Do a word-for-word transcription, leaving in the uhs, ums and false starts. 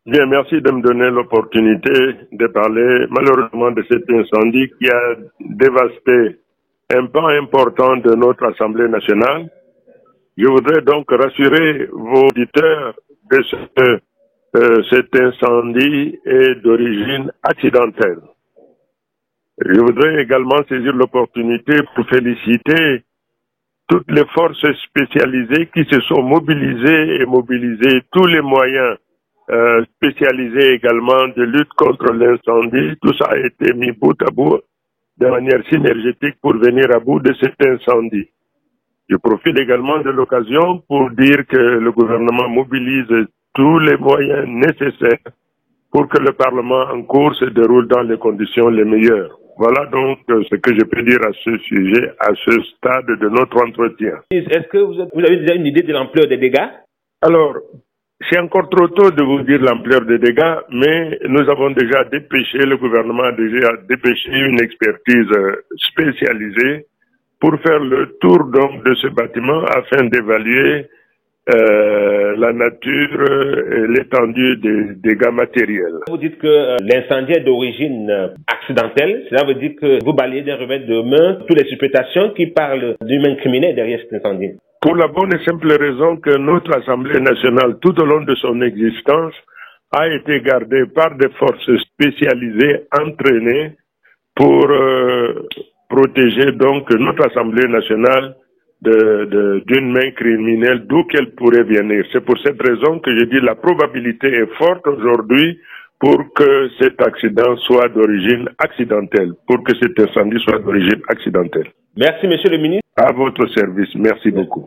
Bien, merci de me donner l'opportunité de parler malheureusement de cet incendie qui a dévasté un pan important de notre Assemblée nationale. Je voudrais donc rassurer vos auditeurs de ce que euh, cet incendie est d'origine accidentelle. Je voudrais également saisir l'opportunité pour féliciter toutes les forces spécialisées qui se sont mobilisées et mobilisées tous les moyens euh, spécialisés également de lutte contre l'incendie. Tout ça a été mis bout à bout de manière synergétique pour venir à bout de cet incendie. Je profite également de l'occasion pour dire que le gouvernement mobilise tous les moyens nécessaires pour que le Parlement en cours se déroule dans les conditions les meilleures. Voilà donc ce que je peux dire à ce sujet, à ce stade de notre entretien. Est-ce que vous avez déjà une idée de l'ampleur des dégâts? Alors, c'est encore trop tôt de vous dire l'ampleur des dégâts, mais nous avons déjà dépêché, le gouvernement a déjà dépêché une expertise spécialisée pour faire le tour donc de ce bâtiment afin d'évaluer Euh, la nature et l'étendue des dégâts matériels. Vous dites que euh, l'incendie est d'origine euh, accidentelle. Cela veut dire que vous balayez d'un revers de main toutes les supputations qui parlent d'une main criminelle derrière cet incendie. Pour la bonne et simple raison que notre Assemblée nationale, tout au long de son existence, a été gardée par des forces spécialisées, entraînées pour euh, protéger donc notre Assemblée nationale De, de, d'une main criminelle, d'où qu'elle pourrait venir. C'est pour cette raison que je dis la probabilité est forte aujourd'hui pour que cet accident soit d'origine accidentelle, pour que cet incendie soit d'origine accidentelle. Merci, monsieur le ministre. À votre service. Merci beaucoup.